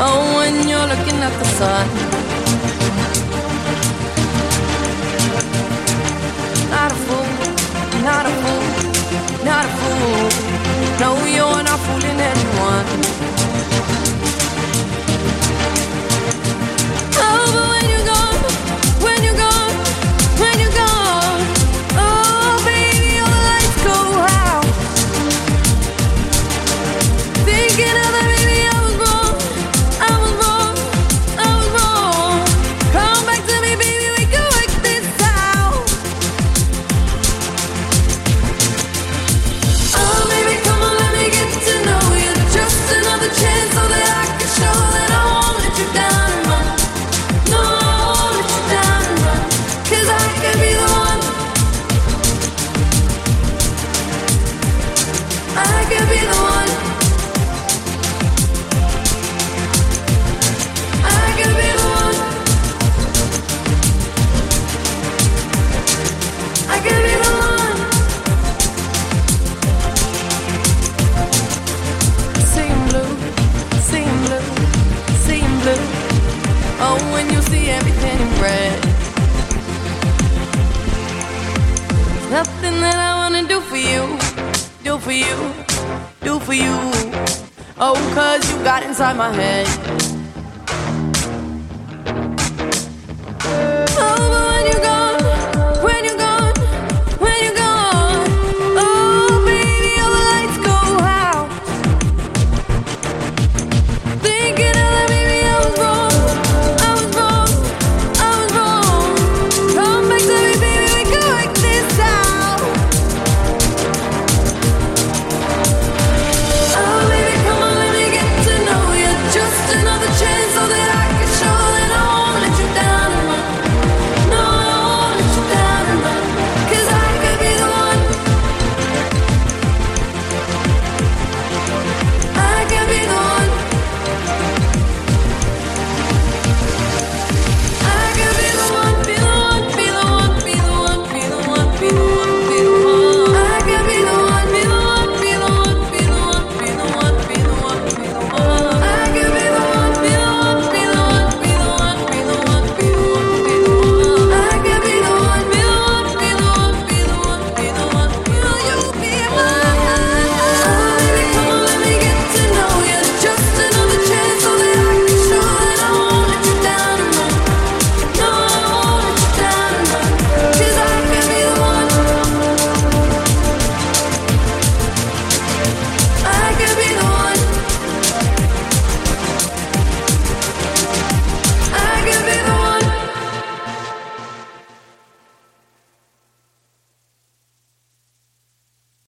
Oh, when you're looking at the sun. Not a fool, not a fool, not a fool. No, you're not fooling anyone. Oh, but when you're gone, when you're gone, when you're gone, oh, baby, all the lights go out. Thinking of that, baby, I was wrong, I was wrong, I was wrong. Come back to me, baby, we can work this out. Oh, baby, come on, let me get to know you. Just another chance so that I can show that I won't let you down and run. No, I won't let you down and run. 'Cause I could be the one. I could be the one. I could be the one. I could be the one. Seeing blue, seeing blue, seeing blue. Oh, when you see everything in red. Nothing that I wanna do for you, do for you, do for you. Oh, 'cause you got inside my head.